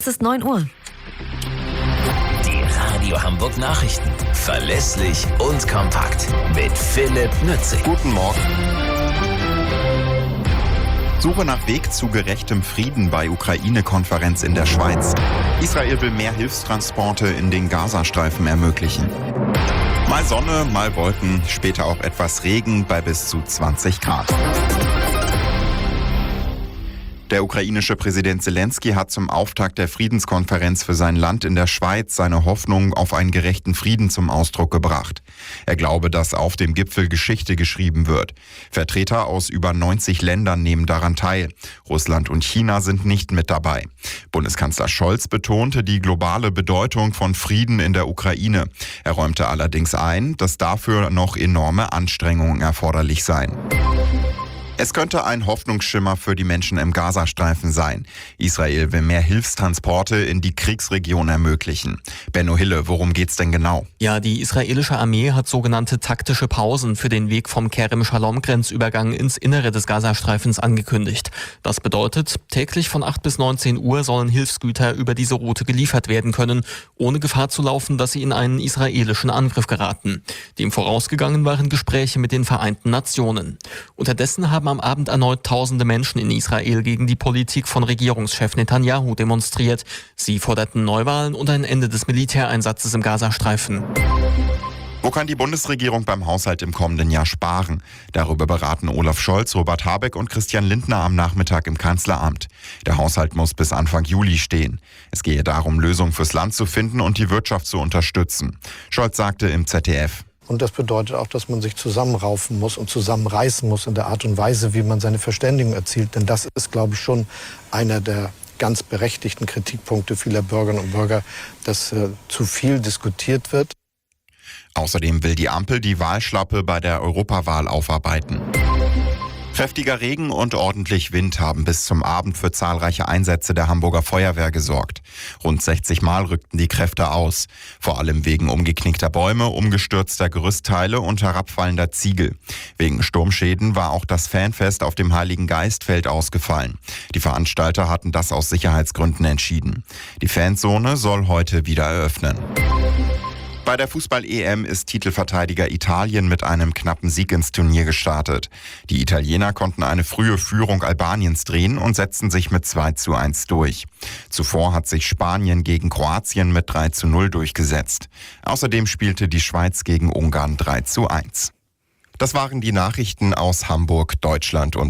ist 9 Uhr. Die Radio Hamburg Nachrichten. Verlässlich und kompakt. Mit Philipp Nützig. Guten Morgen. Suche nach Weg zu gerechtem Frieden bei Ukraine-Konferenz in der Schweiz. Israel will mehr Hilfstransporte in den Gazastreifen ermöglichen. Mal Sonne, mal Wolken, später auch etwas Regen bei bis zu 20 Grad. Der ukrainische Präsident Zelensky hat zum Auftakt der Friedenskonferenz für sein Land in der Schweiz seine Hoffnung auf einen gerechten Frieden zum Ausdruck gebracht. Er glaube, dass auf dem Gipfel Geschichte geschrieben wird. Vertreter aus über 90 Ländern nehmen daran teil. Russland und China sind nicht mit dabei. Bundeskanzler Scholz betonte die globale Bedeutung von Frieden in der Ukraine. Er räumte allerdings ein, dass dafür noch enorme Anstrengungen erforderlich seien. Es könnte ein Hoffnungsschimmer für die Menschen im Gazastreifen sein. Israel will mehr Hilfstransporte in die Kriegsregion ermöglichen. Benno Hille, worum geht's denn genau? Ja, die israelische Armee hat sogenannte taktische Pausen für den Weg vom Kerem-Shalom-Grenzübergang ins Innere des Gazastreifens angekündigt. Das bedeutet, täglich von 8 bis 19 Uhr sollen Hilfsgüter über diese Route geliefert werden können, ohne Gefahr zu laufen, dass sie in einen israelischen Angriff geraten. Dem vorausgegangen waren Gespräche mit den Vereinten Nationen. Unterdessen haben am Abend erneut tausende Menschen in Israel gegen die Politik von Regierungschef Netanyahu demonstriert. Sie forderten Neuwahlen und ein Ende des Militäreinsatzes im Gazastreifen. Wo kann die Bundesregierung beim Haushalt im kommenden Jahr sparen? Darüber beraten Olaf Scholz, Robert Habeck und Christian Lindner am Nachmittag im Kanzleramt. Der Haushalt muss bis Anfang Juli stehen. Es gehe darum, Lösungen fürs Land zu finden und die Wirtschaft zu unterstützen. Scholz sagte im ZDF: Und das bedeutet auch, dass man sich zusammenraufen muss und zusammenreißen muss in der Art und Weise, wie man seine Verständigung erzielt. Denn das ist, glaube ich, schon einer der ganz berechtigten Kritikpunkte vieler Bürgerinnen und Bürger, dass zu viel diskutiert wird. Außerdem will die Ampel die Wahlschlappe bei der Europawahl aufarbeiten. Kräftiger Regen und ordentlich Wind haben bis zum Abend für zahlreiche Einsätze der Hamburger Feuerwehr gesorgt. Rund 60 Mal rückten die Kräfte aus. Vor allem wegen umgeknickter Bäume, umgestürzter Gerüstteile und herabfallender Ziegel. Wegen Sturmschäden war auch das Fanfest auf dem Heiligen Geistfeld ausgefallen. Die Veranstalter hatten das aus Sicherheitsgründen entschieden. Die Fanzone soll heute wieder eröffnen. Bei der Fußball-EM ist Titelverteidiger Italien mit einem knappen Sieg ins Turnier gestartet. Die Italiener konnten eine frühe Führung Albaniens drehen und setzten sich mit 2:1 durch. Zuvor hat sich Spanien gegen Kroatien mit 3:0 durchgesetzt. Außerdem spielte die Schweiz gegen Ungarn 3:1. Das waren die Nachrichten aus Hamburg, Deutschland und